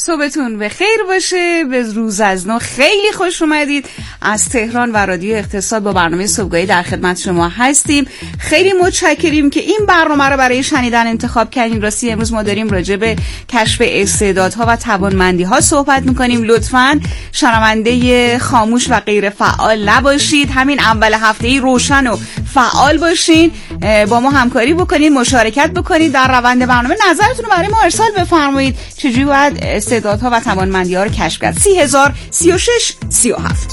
صبحتون به خیر باشه. به روز از نو خیلی خوش اومدید. از تهران و رادیو اقتصاد با برنامه صبحگاهی در خدمت شما هستیم. خیلی متشکریم که این برنامه رو برای شنیدن انتخاب کردین. راستی امروز ما داریم راجع به کشف استعدادها و توانمندی‌ها صحبت می‌کنیم. لطفاً شنونده خاموش و غیر فعال نباشید. همین اول هفته‌ای روشن و فعال باشین. با ما همکاری بکنید، مشارکت بکنید در روند برنامه. نظرتون رو برای ما ارسال بفرمایید. چجوری باید استعدادها و توانمندی‌ها رو کشف کرد؟ 30,000 36 37.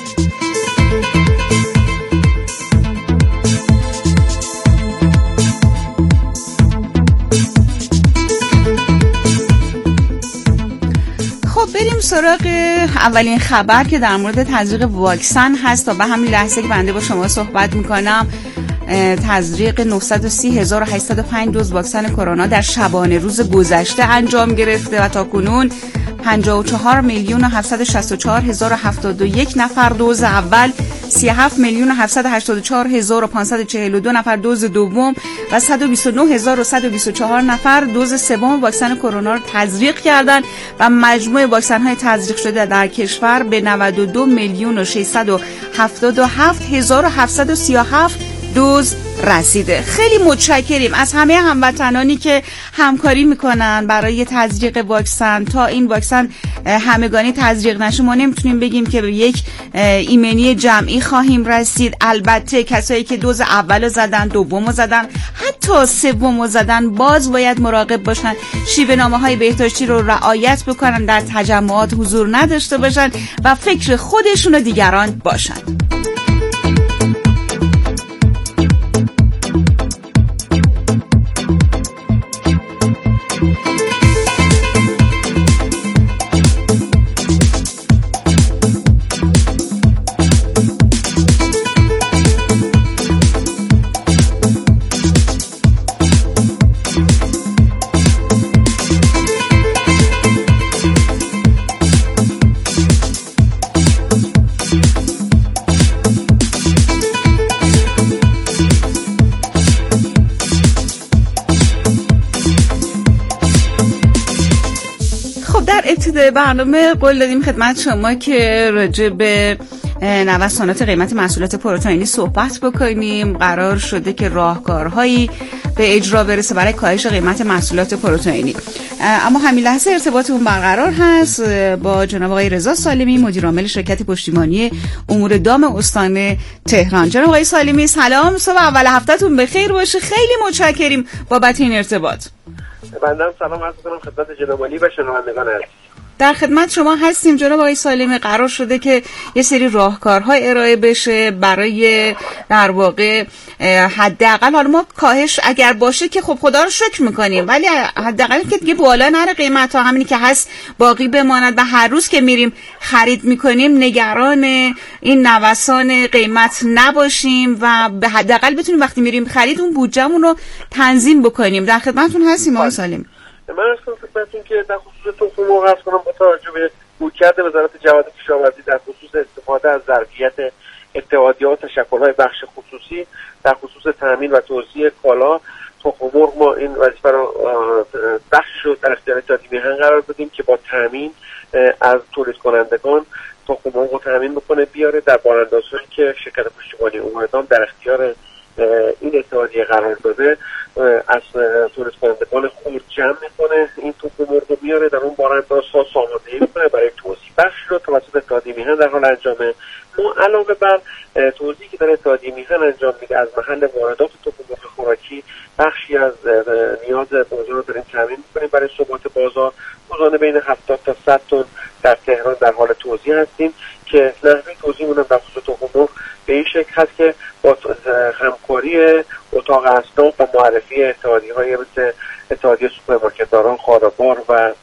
خب بریم سراغ اولین خبر که در مورد تزریق واکسن هست. تا به همین لحظه که بنده با شما صحبت میکنم تزریق 930,805 دوز واکسن کرونا در شبانه روز گذشته انجام گرفته و تا کنون 54,764,071 نفر دوز اول، 37,784,542 نفر دوز دوم و 129,124 نفر دوز سوم واکسن کرونا را تزریق کردند و مجموع واکسن‌های تزریق شده در کشور به 92,677,737 دوز رسیده. خیلی متشکریم از همه هموطنانی که همکاری میکنن برای تزریق واکسن. تا این واکسن همگانی تزریق نشه ما نمیتونیم بگیم که به یک ایمنی جمعی خواهیم رسید. البته کسایی که دوز اولو زدن، دومو زدن، حتی سومو زدن باز باید مراقب باشن، شیوه‌نامه‌های بهداشتی رو رعایت بکنن، در تجمعات حضور نداشته باشن و فکر خودشون و دیگران باشن. ابتدای برنامه قول دادیم خدمت شما که راجع به نوسانات قیمت محصولات پروتئینی صحبت بکنیم. قرار شده که راهکارهایی به اجرا برسه برای کاهش قیمت محصولات پروتئینی. اما همین لحظه ارتباطمون برقرار هست با جناب آقای رضا سالمی، مدیر عامل شرکت پشتیبانی امور دام استان تهران. جناب آقای سالمی سلام، صبح اول هفتهتون بخیر باشه. خیلی متشکریم بابت این ارتباط. بنده سلام عرض می‌کنم خدمت جناب عالی و شنوندگان عزیز. در خدمت شما هستیم جناب آقای سالمی. قرار شده که یه سری راهکارها ارائه بشه برای در واقع حداقل، حالا ما کاهش اگر باشه که خب خدا رو شکر میکنیم، ولی حداقل که دیگه بالا نره قیمت ها، همینی که هست باقی بماند و هر روز که میریم خرید میکنیم نگران این نوسان قیمت نباشیم و به حداقل بتونیم وقتی میریم خرید اون بودجه‌مون رو تنظیم بکنیم. در خدمتتون هستیم آقای سالمی. من از خدمتتون که در خصوص تخم مرغ عرض کنم با توجه به رویکرد وزارت جهاد کشاورزی در خصوص استفاده از ظرفیت اتحادیه‌ها و تشکل‌های بخش خصوصی در خصوص تامین و توزیع کالا تخم مرغ، ما این وظیفه رو بخشش رو در اختیار اتحادیه میهن قرار دادیم که با تامین از تولید کنندگان تخم مرغ رو تامین بکنه بیاره در باراندازهایی که شرکت پشتیبانی امور دام در اختیار این اتحادیه قرار داده از تولید کنندگان خرد جمع میکنه، این تخم مرغ رو میاره در اون باراندازها ساماندهی میکنه برای توزیع. بخش رو توسط اتحادیه میهن در حال انجامه. ما علاوه بر توزیعی که در اتحادیه میهن انجام میده از محل واردات تخم مرغ خوراکی بخشی از نیاز بازار رو داریم تامین میکنیم برای ثبات بازار. روزانه بین 70 تا 100 تن در تهران در حال توزیع هستیم که نحوه توزیعمون هم در خصوص تخم مرغ به این شکل هست که با همکاری اتاق اصناف و معرفی اتحادیه‌های مثل اتحادیه سوپرمارکتداران، خاربار و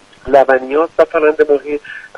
لبنیات و پرنده ماهی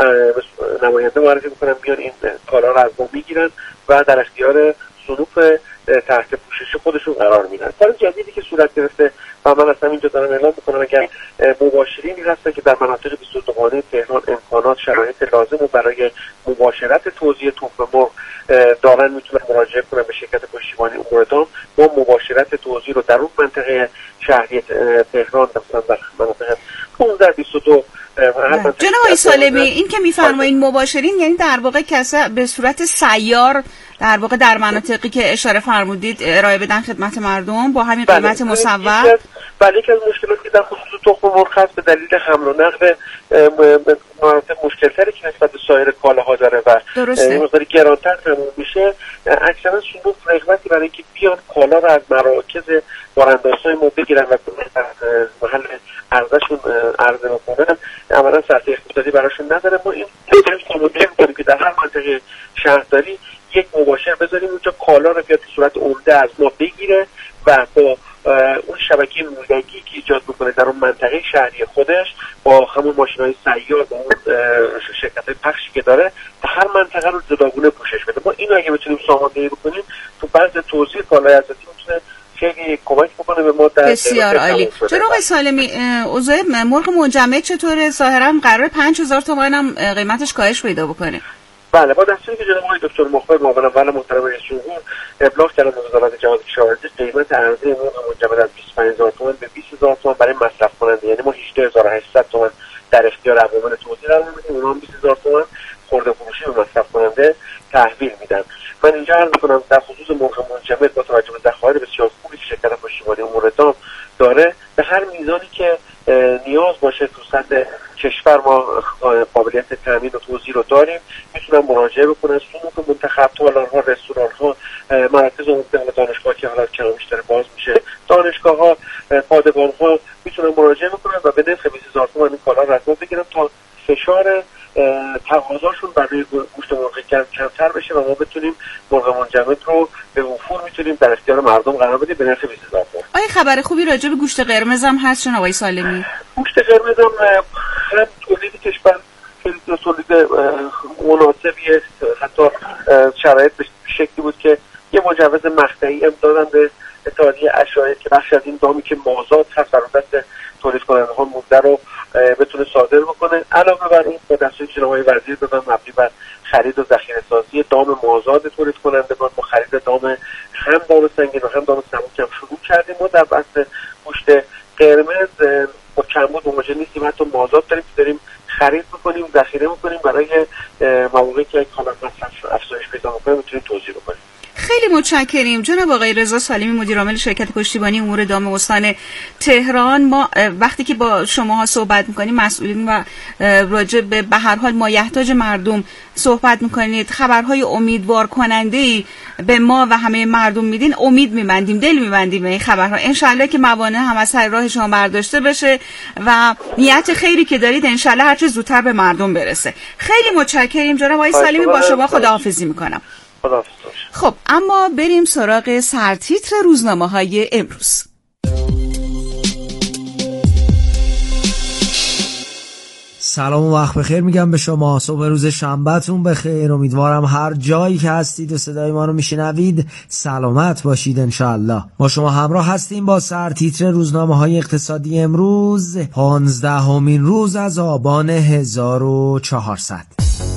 نماینده معرفی میکنن بیان این کالا رو از ما میگیرن و در اختیار صنوف تحت پوشش خودشون قرار میدن. کار جدیدی که صورت گرفته و من از همینجا دارم اعلام میکنم اگر مباشرینی هستن که در مناطق 22 قانون تهران امکانات شرایط لازم و برای مباشرت توزیع تخم مرغ دارن میتونن مراجعه کنن به شرکت پشتیبانی امور دام. ما مباشرت توزیع رو در اون منطقه شهری تهران در مناطق 15 22 جناب آقای سالمی، این که میفرمایید مباشرین یعنی در واقع کسا به صورت سیار در واقع در مناطقی که اشاره فرمودید ارائه بدن خدمت مردم با همین قیمت مصور؟ بله، یکی از مشکلاتی که در خصوص تخم مرغ هست به دلیل حمل و نقل مناطق مشکل‌تری که نسبت به سایر کالاها داره و این مقدار گرانتر تموم میشه، اکثرا صندوق رغبتی برای اینکه بیان کالا رو از مراکز باراندازهای ما بگیرن و محل عرضشون عرضه بکنن، عملا سطح اقتصادی براشون نداره. ما این تمایل می‌کنیم که در هر منطقه شهرداری یک مباشر بذاریم اونجا کالا رو بیاد به صورت عمده از ما بگیره و با اون شبکه مولدگی که ایجاد میکنه در اون منطقه شهری خودش با همون ماشین‌های سیار با اون شرکت‌های پخشی که داره تا هر منطقه رو جداگونه پوشش بده. ما اینو اگه بتونیم ساماندهی بکنیم تو بحث توزیع کالای ارزی میتونه خیلی کمک بکنه به ما در بسیار عالی. جناب آقای سالمی، اوضاع مرغ منجمد چطوره؟ ظاهرا قرار 5000 تومان هم قیمتش کاهش پیدا بکنه. بله، با دستوری که جناب آقای دکتر مخبر معاون اول محترم رئیس جمهور ابلاغ کردن به وزارت جهاد کشاورزی، قیمت عرضه مرغ منجمد از 25000 تومان به 20000 تومان برای مصرف کننده، یعنی ما 18800 تومان در اختیار عوامل توزیع قرار میدیم، اونها هم 20000 تومان خرده فروشی به مصرف کننده تحویل میدن. من اینجا عرض می‌کنم در خصوص مرغ منجمد با توجه به ذخایر بسیار خوبی که شرکت پشتیبانی امور دام داره، به هر میزانی که نیاز باشه تو سطح کشور ما قابلیت تامین و توزیع رو داریم، میتونن مراجعه بکنن. صندوق منتخب، تالارها، رستوران‌ها، مراکز عمومی و دانشگاه‌ها که حالا کمش داره باز میشه، دانشگاه‌ها، پادگان‌ها میتونن مراجعه بکنن و به نرخ 20000 تومان این کالا رو از ما بگیرن تا فشار تقاضاشون برای گوشت مرغ کمتر بشه و ما بتونیم مرغ منجمد رو به وفور میتونیم در اختیار مردم قرار بدیم به نرخ 20000 تومان. آیا خبر خوبی راجع به گوشت قرمز هم هست جناب آقای سالمی؟ گوشت قرمز هم تولید کشور خیلی تولید مناسبیه، حتی شرایط به شکلی بود که یه مجوز مقطعی هم دادن به اتحادیه اشایر که بخش از این دامی که مازاد هست در دست تولید کننده‌ها مونده رو بتونه صادر بکنه. علاوه بر این با دستور جناب آقای وزیر دادن مبنی بر خرید و ذخیره سازی دام مازاد تولید کنندگان با خرید دام هم دام سنگین و هم دام سبک هم شروع کردیم. ما در بحث گوشت قرمز با کمبود مواجه نیستیم، حتی مازاد داریم خرید می‌کنیم، ذخیره می‌کنیم برای مواقعی که کالا مصرف افزایش پیدا می‌کنه می‌تونیم توزیع بکنیم. خیلی متشکریم جناب آقای رضا سالمی، مدیر عامل شرکت پشتیبانی امور دام استان تهران. ما وقتی که با شماها صحبت میکنیم مسئولین و راجع به هر حال مایحتاج مردم صحبت میکنید، خبرهای امیدوار کننده‌ای به ما و همه مردم میدین، امید میبندیم، دل میبندیم به این خبرها. انشالله که موانع هم از سر راه شما برداشته بشه و نیت خیری که دارید انشالله هر چه زودتر به مردم برسه. خیلی متشکریم جناب آقای سالمی، با شما خداحافظی میکنم. خب اما بریم سراغ سرتیتر روزنامه‌های امروز. سلام و وقت بخیر میگم به شما. صبح روز شنبهتون بخیر. امیدوارم هر جایی که هستید و صدای ما رو میشنوید سلامت باشید انشالله. ما شما همراه هستیم با سرتیتر روزنامه‌های اقتصادی امروز 15مین روز از آبان 1400.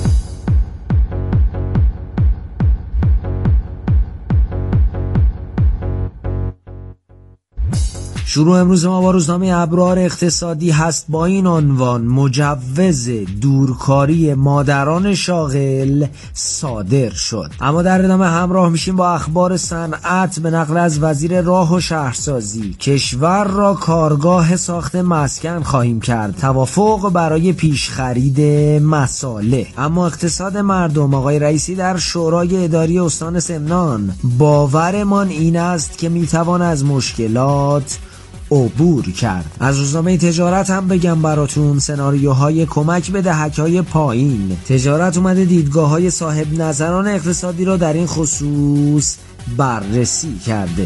شروع امروز ما با روزنامه ابرار اقتصادی هست با این عنوان: مجوز دورکاری مادران شاغل صادر شد. اما در ادامه همراه میشیم با اخبار صنعت به نقل از وزیر راه و شهرسازی: کشور را کارگاه ساخت مسکن خواهیم کرد، توافق برای پیش خرید مصالح. اما اقتصاد مردم: آقای رئیسی در شورای اداری استان سمنان: باورمان این است که میتوان از مشکلات عبور کرد. از روزنامه تجارت هم بگم براتون سناریوهای کمک به دهک‌های پایین. تجارت اومده دیدگاه‌های صاحب نظران اقتصادی را در این خصوص بررسی کرده.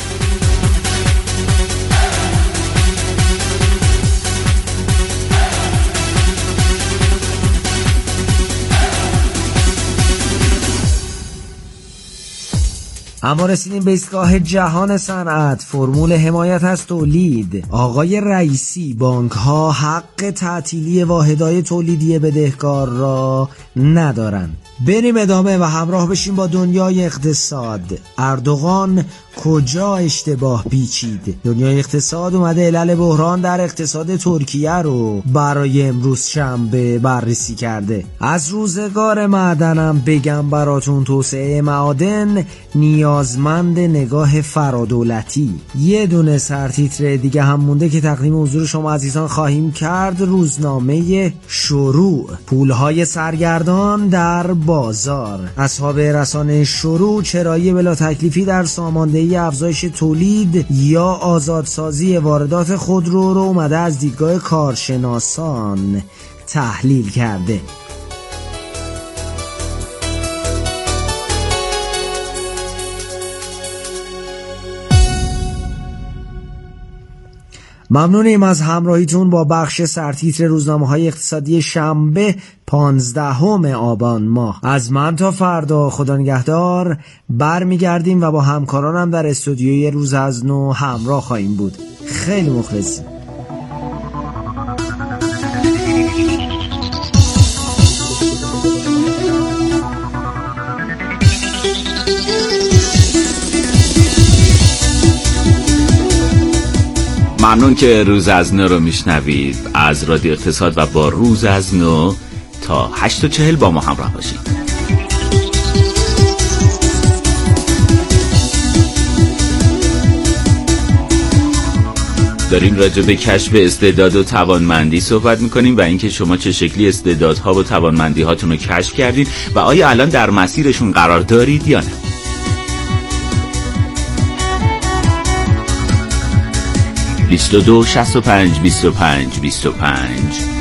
اما رسیدیم به ایستگاه جهان صنعت. فرمول حمایت از تولید: آقای رئیسی: بانک‌ها حق تعطیلی واحدهای تولیدی بدهکار را ندارند. بریم ادامه و همراه بشیم با دنیای اقتصاد. اردوغان: کجا اشتباه پیچید؟ دنیای اقتصاد اومده علل بحران در اقتصاد ترکیه رو برای امروز شنبه بررسی کرده. از روزگار معدنم بگم براتون توسعه معادن نیازمند نگاه فرادولتی. یه دونه سرتیتر دیگه هم مونده که تقدیم حضور شما عزیزان خواهیم کرد. روزنامه شروع، پولهای سرگردان در بازار. اصحاب رسانه شروع چرایی بلا تکلیفی در ساماندهی افزایش تولید یا آزادسازی واردات خودرو رو اومده از دیدگاه کارشناسان تحلیل کرده. ممنونیم از همراهیتون با بخش سرتیتر روزنامه‌های اقتصادی شنبه 15 آبان ماه. از من تا فردا خدا نگهدار. برمیگردیم و با همکارانم در استودیوی روز از نو همراه خواهیم بود. خیلی مخلصیم. ممنون که روز از نو رو میشنوید. از رادیو اقتصاد و با روز از نو تا 8:40 با ما همراه باشید. داریم راجع به کشف استعداد و توانمندی صحبت میکنیم و اینکه شما چه شکلی استعدادها و توانمندی هاتون رو کشف کردید و آیا الان در مسیرشون قرار دارید یا نه. 22 65 25 25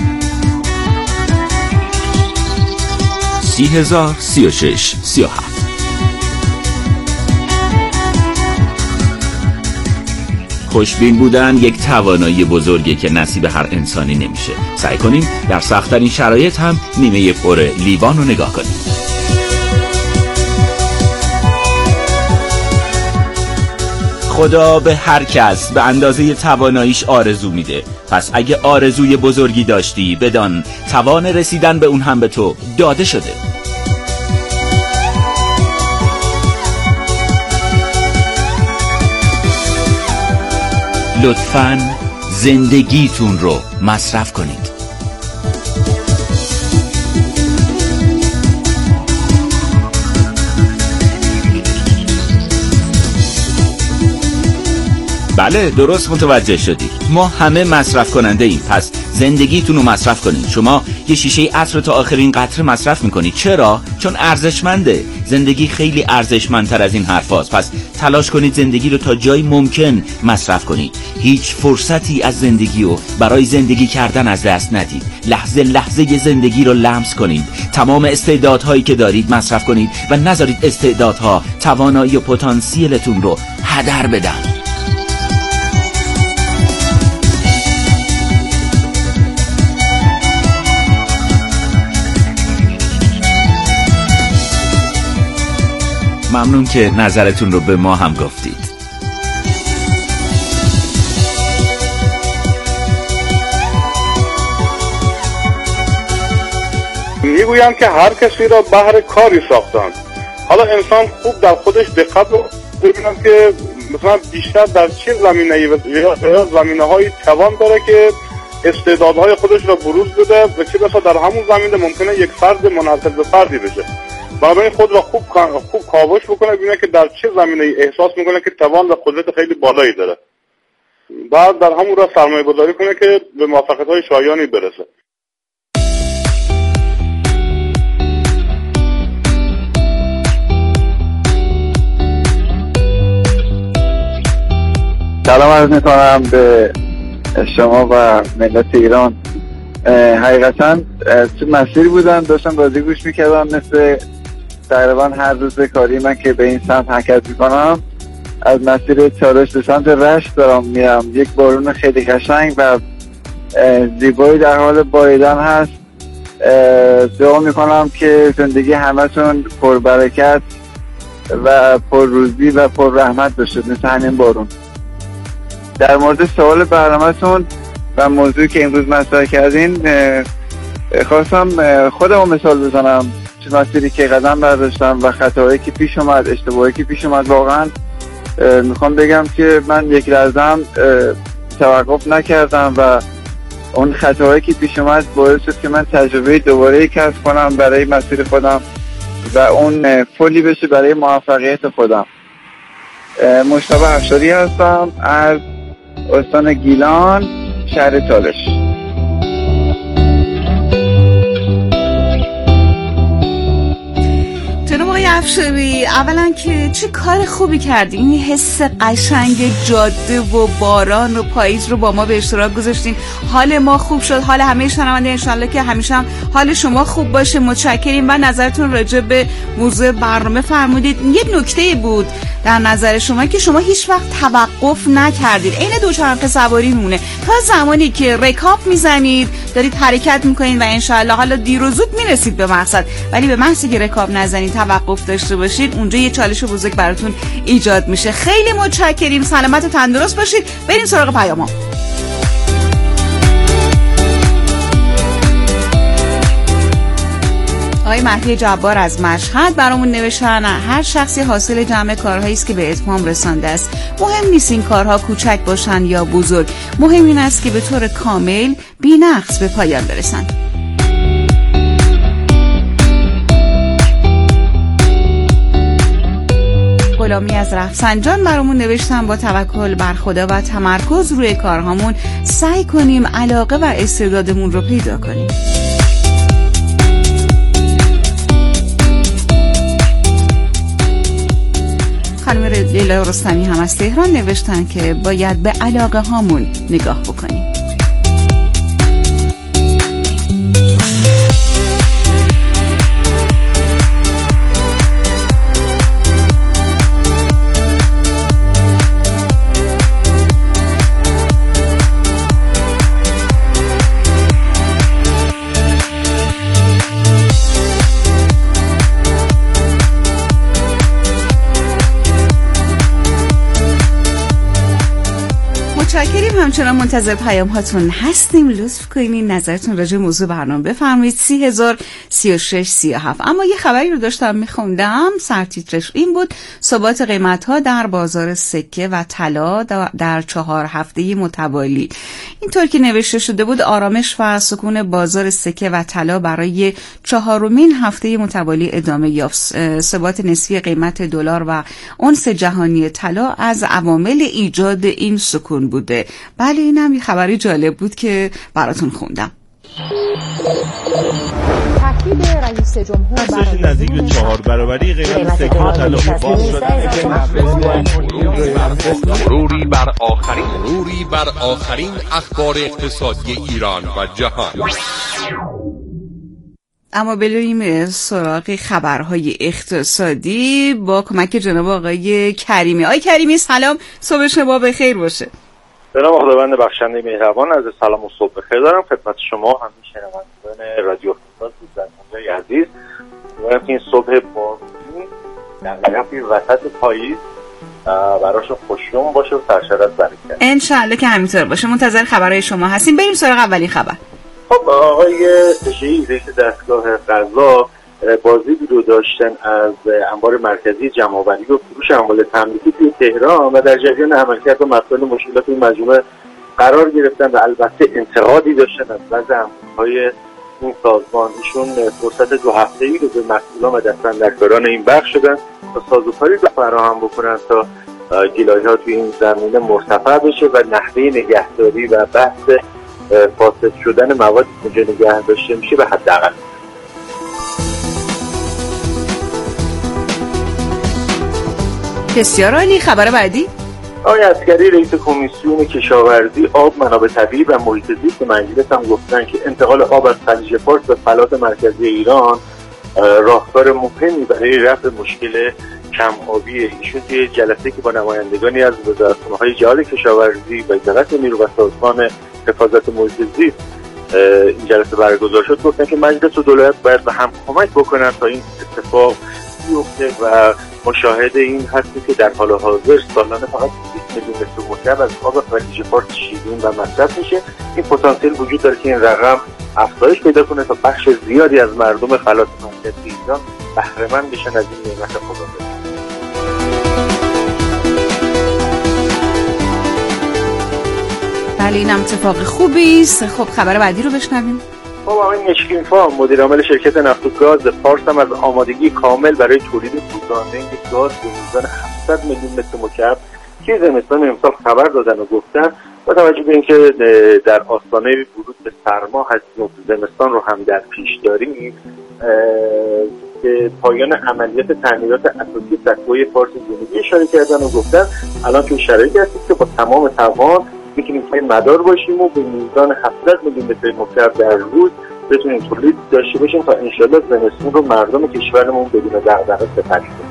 30,036 37. خوشبین بودن یک توانایی بزرگه که نصیب هر انسانی نمیشه. سعی کنیم در سخت‌ترین شرایط هم نیمه پر لیوان رو نگاه کنیم. خدا به هر کس به اندازه تواناییش آرزو میده. پس اگه آرزوی بزرگی داشتی بدان توان رسیدن به اون هم به تو داده شده. لطفاً زندگیتون رو مصرف کنید. بله درست متوجه شدی. ما همه مصرف کننده ایم. پس زندگیتون رو مصرف کنید. شما یه شیشه عطر تا آخرین قطره مصرف میکنید. چرا؟ چون ارزشمنده. زندگی خیلی ارزشمندتر از این حرفاست. پس تلاش کنید زندگی رو تا جایی ممکن مصرف کنید. هیچ فرصتی از زندگی رو برای زندگی کردن از دست ندید. لحظه لحظه زندگی رو لمس کنید. تمام استعدادهایی که دارید مصرف کنید و نذارید استعدادها توانایی و پتانسیلتون رو هدر بدن. ممنون که نظرتون رو به ما هم گفتید. میگویند که هر کسی را بهر کاری ساختند. حالا انسان خوب در خودش دقت ببیند که مثلا بیشتر در چه زمینه‌ای یا زمینه‌های توان داره که استعدادهای خودش را بروز بده و چه بسا در همون زمینه ممکنه یک فرد منحصر به فردی بشه. بنابراین خود را خوب کاوش بکنه، ببینه که در چه زمینه احساس میکنه که توان و قدرت خیلی بالایی داره. بعد در همون را سرمایه گذاری کنه که به موفقیت‌های شایانی برسه. سلام عرض میکنم به شما و ملت ایران. حقیقتا تو مسیری بودم داشتم بازی گوش میکردم، مثل تقریبا هر روز کاری من که به این سمت حرکت میکنم از مسیر چالش به سمت رشت دارم میرم. یک بارون خیلی قشنگ و زیبایی در حال باریدن هست. دعا میکنم که زندگی همتون پربرکت و پرروزی و پر رحمت بشه مثل همین بارون. در مورد سوال برنامه‌تون و موضوعی که امروز مطرح کردین خواستم خودم مثال بزنم تو مسیری که قدم برداشتم و خطاهایی که پیش اومد، اشتباهی که پیش اومد. واقعا میخوام بگم که من یک لحظه هم توقف نکردم و اون خطاهایی که پیش اومد باعث شد که من تجربه دوباره کسب کنم برای مسیر خودم و اون فولی بشه برای موفقیت خودم. مجتبی افشاری هستم از استان گیلان، شهر چالش. جناب آقای افشاری، اولا که چه کار خوبی کردین، این حس قشنگ جاده و باران و پاییز رو با ما به اشتراک گذاشتین. حال ما خوب شد، حال همه شنونده انشالله که همیشه هم حال شما خوب باشه. متشکریم. و نظرتون راجع به موضوع برنامه فرمودید. یه نکته بود در نظر شما که شما هیچ وقت توقف نکردید، عین دوچرخه سواری مونه، تا زمانی که رکاب میزنید دارید حرکت میکنید و انشالله حالا دیر و زود میرسید به مقصد، ولی به محضی که رکاب نزنید توقف داشته باشید اونجا یه چالش بزرگ براتون ایجاد میشه. خیلی متشکریم. سلامت و تندرست باشید. بریم سراغ پیام‌ها. آقای مهدی جبار از مشهد برامون نوشتن هر شخصی حاصل جمع کارهایی است که به اتمام رسانده است. مهم نیست این کارها کوچک باشن یا بزرگ، مهم این است که به طور کامل بی‌نقص به پایان برسند. غلامی از رفسنجان برامون نوشتن با توکل بر خدا و تمرکز روی کارهامون سعی کنیم علاقه و استعدادمون رو پیدا کنیم. خانم لیلا رستمی هم از تهران نوشتن که باید به علاقه هامون نگاه بکنیم. متشکریم. همچنان منتظر پیام هاتون هستیم. لطف کنین نظرتون راجع به موضوع برنامه بفرمایید. 30,036,37. اما یه خبری رو داشتم میخوندم، سرتیترش این بود: ثبات قیمت‌ها در بازار سکه و طلا در 4 هفته متوالی. اینطور که نوشته شده بود آرامش و سکون بازار سکه و طلا برای 4مین هفته متوالی ادامه یافت. ثبات نسبی قیمت دلار و اونس جهانی طلا از عوامل ایجاد این سکون بوده. بله، اینم یه خبری جالب بود که براتون خوندم. تاکید رئیس جمهور برای نزدیک به 4 برابری قیمت سکه و طلا باز شدن. مروری بر آخرین اخبار اقتصادی ایران و جهان. اما بریم سراغ خبرهای اقتصادی با کمک جناب آقای کریمی. آقای کریمی سلام، صبح شما بخیر باشه. جناب خداوند بخشنده مهربان، از سلام و صبح بخیر دارم خدمت شما همه شنوندگان رادیو اقتصاد دوستان عزیز. امیدوارم که این صبح بارونی در وسط پاییز براشون خوشیوم باشه و سرشار برکت. انشالله که همینطور باشه. منتظر خبرهای شما هستیم. بریم سراغ اولین خبر. خب آقای تشیعی رئیس دستگاه قضا بازدیدی رو داشتن از انبار مرکزی جمع‌آوری و فروش اموال تملیکی توی تهران و در جریان عملکرد و مسائل مشکلات این مجموعه قرار گرفتن و البته انتقادی داشتن از وضع امورهای این سازمان. ایشون فرصت 2 هفته‌ای رو به مسئولان و دستاندرکاران این بخش شدن تا سازوکاری رو فراهم بکنن تا گلایه‌ها توی این زمینه مرتفع بشه و نحوه نگهداری و بحث فاسد شدن موادی که اونجا نگه داشته میشه به حداقل. بسیار عالی. خبر بعدی. آقای عسکری رئیس کمیسیون کشاورزی آب، منابع طبیعی و محیط زیست مجلس هم گفتن که انتقال آب از خلیج فارس به فلات مرکزی ایران راهکار مهمی برای رفع مشکل کم آبی. ایشون توی جلسه که با نمایندگانی از وزارتخونه‌های جهاد کشاورزی و وزارت نیرو و سازمان حفاظت محیط زیست این جلسه برگزار شد، گفتن که مجلس و دولت باید به هم کمک بکنن تا این اتفاق بیفته و مشاهده این هستی که در حال حاضر سالانه فقط 20 میلیون متر مکعب از آب خلیج فارس شیرین و مصرف میشه. این پتانسیل وجود داره که این رقم افزایش پیدا کنه تا بخش زیادی از مردم فلات مرکزی ایران بهره مند بشن از این نعمت خداوند. بله اینم اتفاق خوبی است. خب خبر بعدی رو بشنویم. خب آقای مشکینفا مدیر عامل شرکت نفت و گاز پارس هم از آمادگی کامل برای تولید سوزانده گاز به میزان 700 میلیون متر مکعب که زمستان امسال خبر دادن و گفتن با توجه به اینکه در آستانه ورود به سرما هستیم زمستان رو هم در پیش داریم به پایان عملیات تعمیرات اساسی سکوی پارس جنوبی اشاره کردن و گفتن الان توی شرایطی هستیم که با تمام توان میتونیم پای مدار باشیم و به میزان 700 میلیون متر مکعب در روز بتونیم تولید داشته باشیم تا انشالله زمستون رو مردم کشورمون بدون دغدغه سپری کنیم.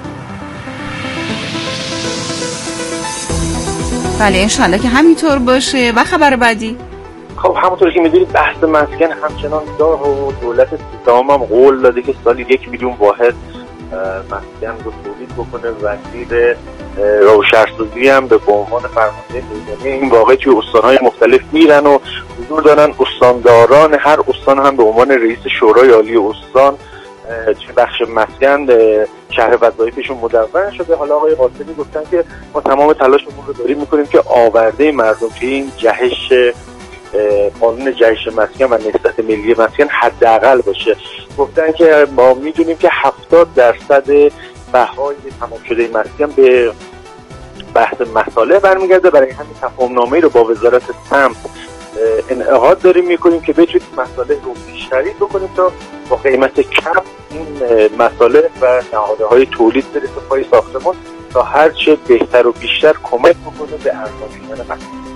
بله انشالله که همینطور باشه. و خبر بعدی؟ خب همونطور که میدونید بحث مسکن همچنان داغ و دولت سیستان هم قول داده که سالی 1 میلیون واحد مسکن رو تولید بکنه. وزیر روشن‌سازی هم به عنوان فرمانده میدانی این واقع توی استان‌های مختلف میرن و حضور دارن. استانداران هر استان هم به عنوان رئیس شورای عالی استان توی بخش مسکن شهر وظایفشون مدون شده. حالا آقای قاسمی گفتن که ما تمام تلاشمون رو داریم میکنیم که آورده مردم توی این جهش قانون جهش مسکن و نهضت ملی مسکن حداقل باشه. گفتن که ما میدونیم که 70% بهای تمام شده مسکن به بحث مساله برمیگرده. برای همین تفاهم‌نامه‌ای رو با وزارت سمت انعقاد داریم میکنیم که بتونیم مساله رو بیشتری بکنیم تا با قیمت کم این مساله و نهادهای تولید برسه پای ساختمان تا هرچه بهتر و بیشتر کمک بکنه به ارزان شدن مسکن.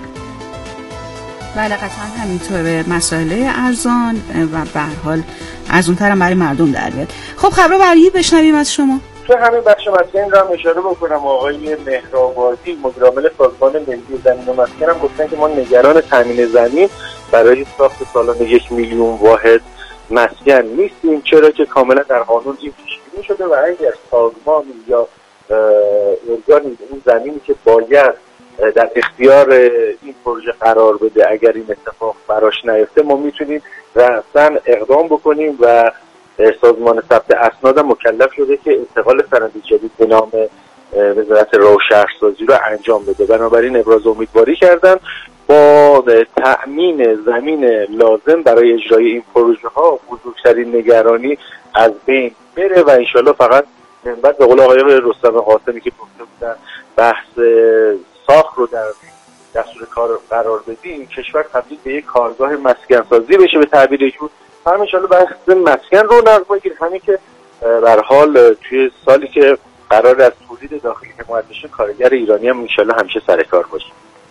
بله قطعا همینطوره، مسائل ارزان و به هر حال ارزان‌تر هم برای مردم در بیاد. خب خبر بعدی بشنویم از شما. تو همین بخش مسکن رو هم اشاره بکنم. آقای مهرآبادی مدیر عامل سازمان ملی زمین و مسکن هم گفتن که ما نگران تامین زمین برای ساخت سالانه 1 میلیون واحد مسکن نیستیم، چرا که کاملا در قانون این پیش‌بینی شده و اگر سازمان یا ارگانی اون زمینی که باید در اختیار این پروژه قرار بده اگر این اتفاق براش نیفته ما میتونیم رسما اقدام بکنیم و سازمان ثبت اسناد مکلف شده که انتقال سند جدید به نام وزارت راه و شهرسازی رو انجام بده. بنابراین ابراز امیدواری کردن با تأمین زمین لازم برای اجرای این پروژه ها بزرگترین نگرانی از بین بره و انشالله فقط بعد به قول آقای رستم قاسمی که گفته بودن بحث ساخت رو در دستور کار قرار بدیم کشور تبدیل به یک کارگاه مسکن سازی بشه به تعبیر ایشون. هم انشالله بحث مسکن رو نقض بگیر، همین که به هر حال توی سالی که قرار از تولید داخلی حمایت بشه کارگر ایرانی هم انشالله همیشه سر کار باشه.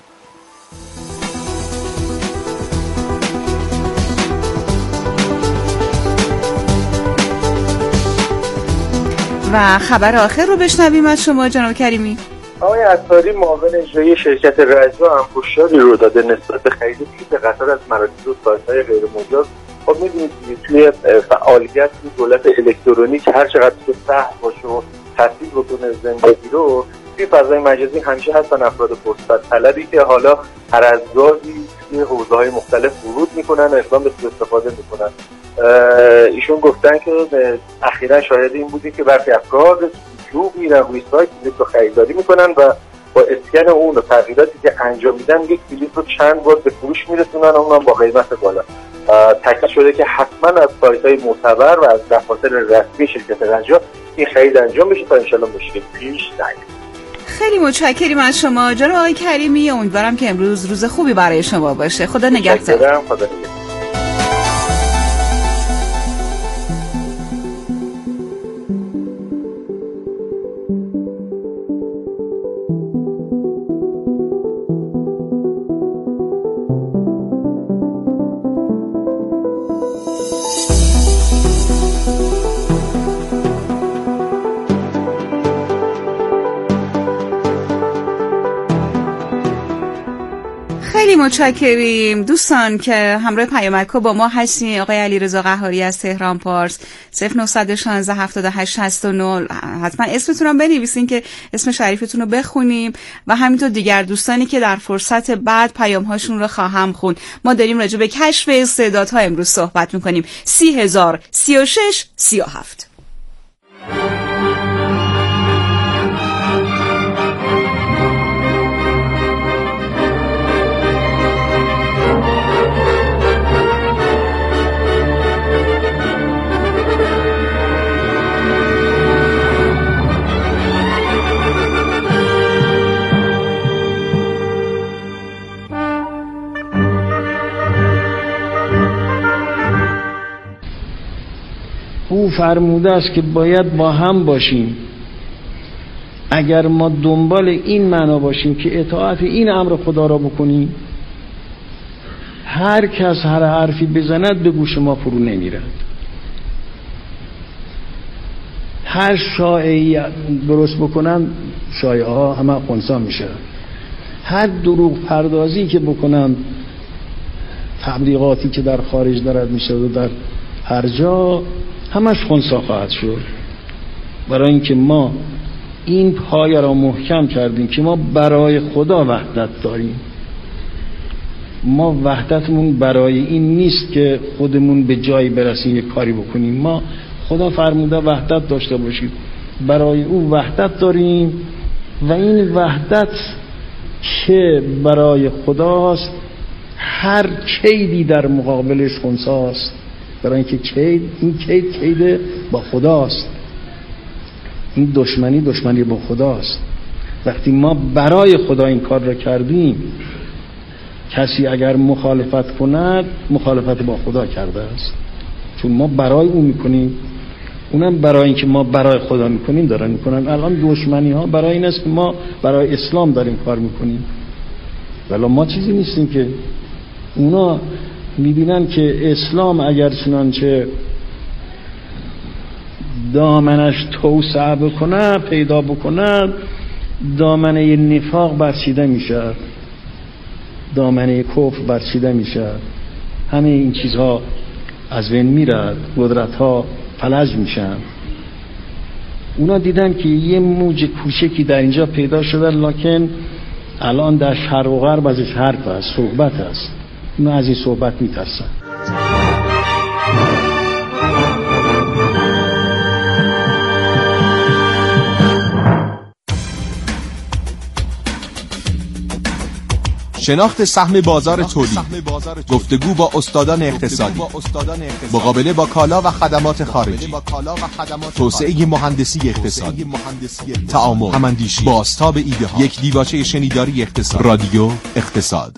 و خبر آخر رو بشنویم از شما جناب کریمی. آقای عطاری معاون اجرایی شرکت رجا هم هشداری رو داده نسبت به خرید کیت قطار از مراکز و سایت‌های غیر مجاز. خب می‌دونید توی فعالیت دولت الکترونیک هر چقدر که سهل باشه و تسهیل بکنه زندگی رو توی فضای مجازی همیشه هستن افراد فرصت طلبی که حالا هر از گاهی توی حوزه‌های مختلف ورود می‌کنن و اقدام به استفاده می‌کنن. ایشون گفتن که اخیراً شاهد این بودیم که برخی افراد جو میرن روی سایت بلیط رو خریداری میکنن و با اسکن اون و تغییراتی که انجام میدن یک بلیط رو چند بار به فروش میرسونن، اونم با قیمت بالا. تاکید شده که حتما از سایت‌های معتبر و از دفاتر رسمی شرکت رجا این خرید انجام بشه تا انشالله مشکل پیش نیاد. خیلی متشکریم از شما جناب آقای کریمی. امیدوارم که امروز روز خوبی برای شما باشه. خدا نگهدار. خدا نگهدار. خیلی متشکریم دوستان که همراه پیامک‌ها با ما هستین. آقای علیرضا قهاری از تهران پارس 0916 78 69 حتما اسمتون رو بنویسین که اسم شریفتون رو بخونیم و همینطور دیگر دوستانی که در فرصت بعد پیام‌هاشون رو خواهم خوند. ما داریم راجع به کشف استعدادها امروز صحبت می‌کنیم. 30036 37. او فرموده است که باید با هم باشیم. اگر ما دنبال این معنا باشیم که اطاعت این امر خدا را بکنیم، هر کس هر حرفی بزند به گوش ما فرو نمیرد. هر شایعی درست بکنن شایعه ها همه خنثی میشه. هر دروغ پردازی که بکنن، تبلیغاتی که در خارج دارد میشه و در هر جا، همش خنثی خواهد شد. برای اینکه ما این پایه را محکم کردیم که ما برای خدا وحدت داریم. ما وحدتمون برای این نیست که خودمون به جایی برسیم یک کاری بکنیم. ما خدا فرموده وحدت داشته باشید، برای او وحدت داریم و این وحدت که برای خداست هر کیدی در مقابلش خنثی است. برای اینکه این کید با خداست، این دشمنی با خداست. وقتی ما برای خدا این کار را کردیم، کسی اگر مخالفت کند مخالفت با خدا کرده است، چون ما برای او میکنیم، اونم برای اینکه ما برای خدا میکنیم دارن میکنن. الان دشمنی ها برای این است که ما برای اسلام داریم کار میکنیم، ولی ما چیزی نیستیم که. اونا میبینن که اسلام اگر چنانچه دامنش توسعه بکنه، پیدا بکنه، دامنه نفاق برچیده میشه، دامنه کفر برچیده میشه، همه این چیزها از بین میرد، قدرت ها فلج میشن. اونا دیدن که یه موج کوچکی در اینجا پیدا شده، لکن الان در شرق و غرب ازش حرف است، صحبت است. اونا از این صحبت میترسن. شناخت سهم بازار تولید، گفتگو با استادان اقتصادی، مقابله با کالا و خدمات خارجی، توسعه مهندسی اقتصادی، تعامل، هماندیشی، بازتاب ایده ها، یک دیباچه شنیداری اقتصاد، رادیو اقتصاد.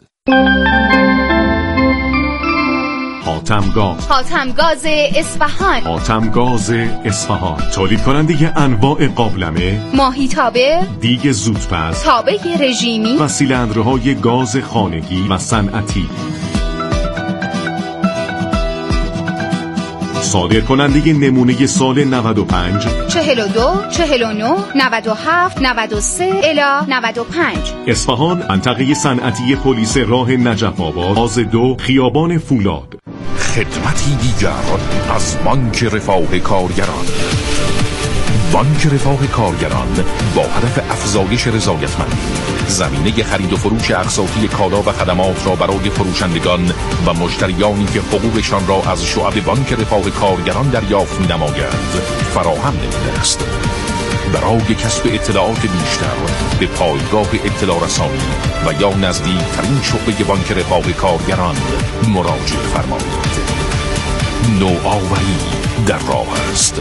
حاتمگاز اصفهان. حاتمگاز اصفهان تولید کننده انواع قابلمه، ماهیتابه، دیگ زودپز، تابه رژیمی و سیلندرهای گاز خانگی و صنعتی. صادر کننده نمونه سال 95 42 49 97 93 الی 95. اصفهان، منطقه صنعتی پلیس راه نجف آباد، آز 2 خیابان فولاد. خدمتی دیگر از بانک رفاه کارگران. بانک رفاه کارگران با هدف افزایش رضایتمندی زمینه خرید و فروش اقساطی کالا و خدمات را برای فروشندگان و مشتریانی که حقوقشان را از شعب بانک رفاه کارگران دریافت می‌نمایند فراهم نموده است. برای کسب اطلاعات بیشتر به پایگاه اطلاع رسانی و یا نزدیکترین شعبه بانک رفاه کارگران مراجعه فرمایید. نوآوری در راه است.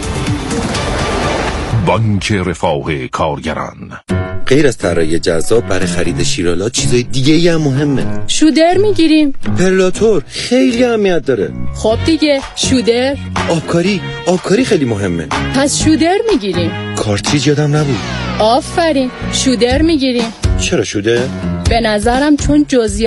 بانک رفاه کارگران. غیر از طراحی جذاب برای خرید شیرالات چیزای دیگه‌ای هم مهمه. شودر میگیریم. پرلاتور خیلی اهمیت داره. خب دیگه شودر. آبکاری خیلی مهمه. پس شودر میگیریم. کارتریج یادم نبود. آفرین، شودر میگیریم. چرا شودر؟ به نظرم چون جزئی